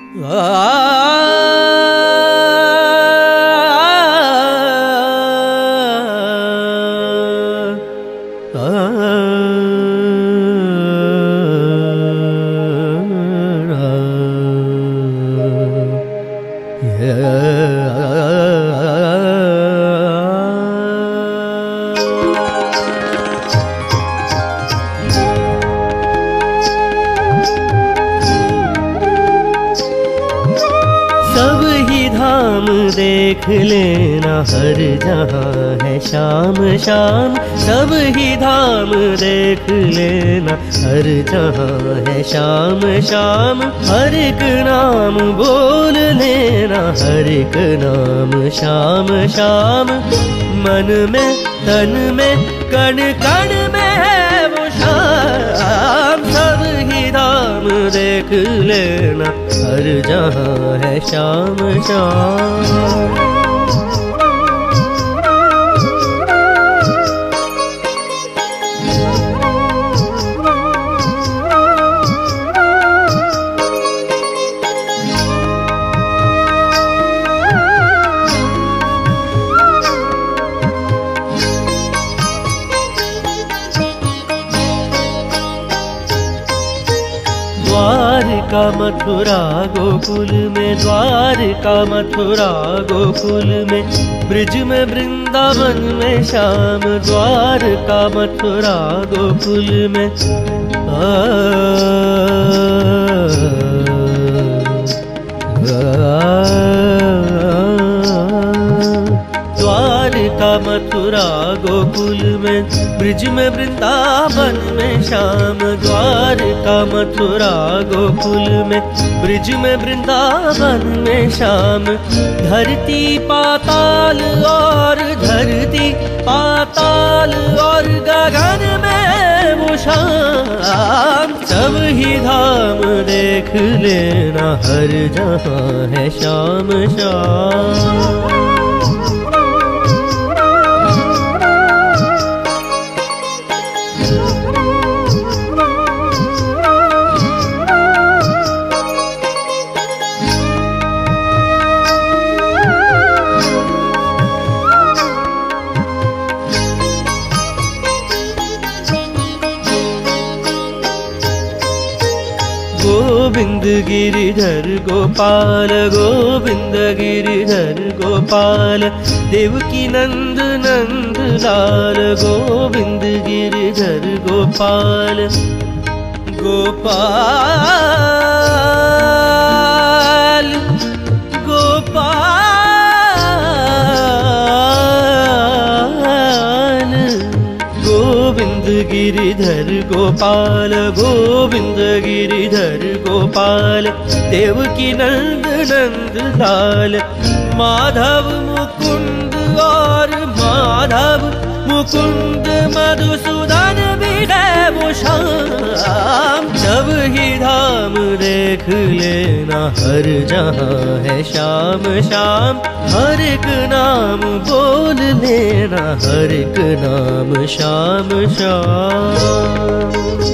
देख लेना हर जहाँ है शाम शाम, सब ही धाम देख लेना हर जहाँ है शाम शाम। हर एक नाम बोल लेना हर एक नाम शाम शाम। मन में तन में कण कण में है वो शाम, सब ही धाम देख लेना हर जहाँ है शाम शाम। द्वारका मथुरा गोकुल में, द्वारका मथुरा गोकुल में, ब्रिज में वृंदावन में श्याम। द्वारका मथुरा गोकुल में द्वारका मथुरा गोकुल में, ब्रिज में वृंदावन में श्याम। द्वारका मथुरा गोकुल में, ब्रिज में वृंदावन में श्याम। धरती पाताल और धरती पाताल और गगन में वो श्याम, सब ही धाम देख लेना हर जहाँ है शाम शाम। गोविंद गिरिधर गोपाल, गोविंद गिरिधर गोपाल, देवकी नंद नंद लाल। गोविंद गिरिधर गोपाल गोपाल गोपाल, गोविंद गिरिधर गोपाल, गोविंद गिरिधर गोपाल, देवकी नंद नंद लाल। माधव मुकुंद और माधव मुकुंद, मधुसूदन भी है वो श्याम, सब ही धाम देख लेना हर जहाँ है शाम शाम। हर एक नाम बोल लेना हर एक नाम शाम शाम।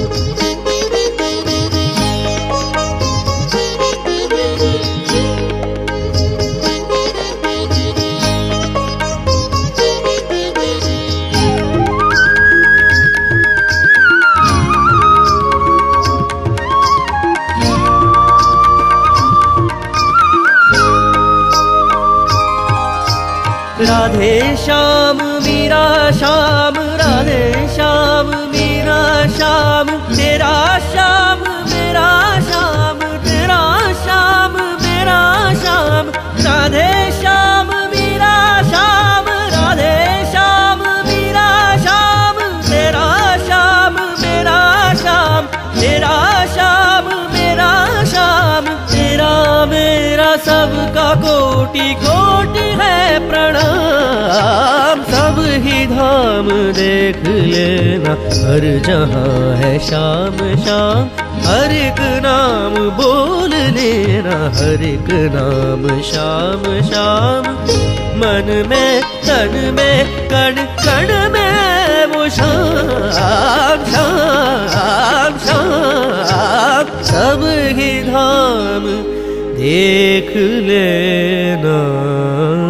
राधे श्याम मीरा श्याम, राधे श्याम मीरा श्याम। तेरा श्याम मेरा श्याम, तेरा श्याम मेरा श्याम। राधे श्याम मीरा श्याम, राधे श्याम मीरा श्याम। तेरा श्याम मेरा श्याम, तेरा श्याम मेरा श्याम। तेरा मेरा सबका कोटि कोटि है प्रणाम, सब ही धाम देख लेना हर जहाँ है शाम शाम। हर एक नाम बोल लेना हर एक नाम शाम शाम। मन में तन में कण कण में वो शाम शाम शाम, सब ही धाम देख लेना।